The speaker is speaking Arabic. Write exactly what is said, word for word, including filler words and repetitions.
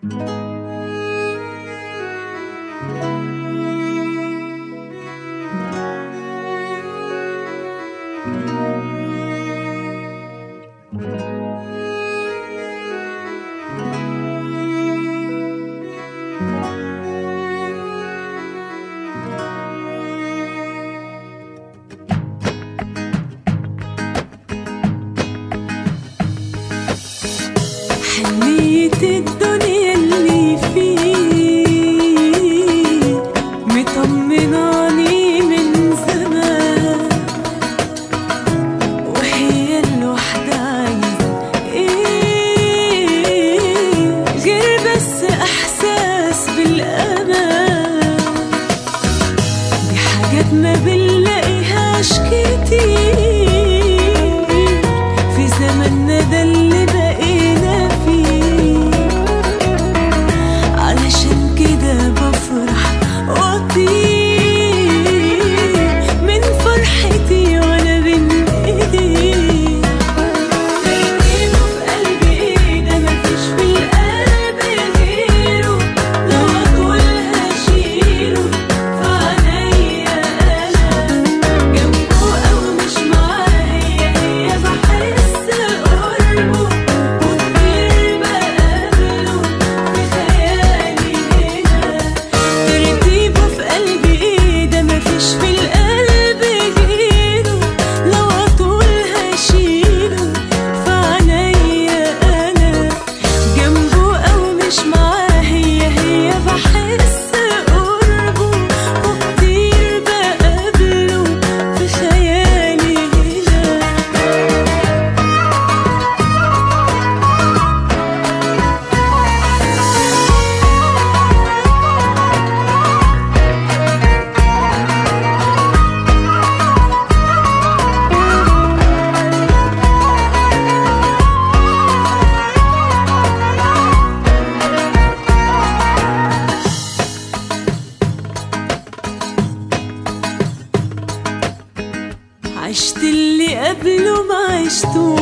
حنيت الدنيا اللي فيه مطمناني من زمان، وهي الوحدة عايزة ايه غير بس احساس بالامان. دي حاجات ما بنلاقيهاش كتير في زماننا ده اللي بقينا فيه. علشان كده بفرح واطير من فرحتي وانا بين ايديه. ترتيبه في قلبي ايه ده مفيش في القلب غيره، لو اطول هشيله في عينيا انا. جنبه او مش معاه هي هي بحس قربه، وكتير بقابله في خيالي هنا. ترتيبه في قلبي ايه ده مفيش في القلب غيره، لو اطول هشيله في عينيا انا. جنبه او مش معاه هي هي بحس قربه، وكتير بقابله في خيالي هنا. عشت اللي قبله ما عشتوش،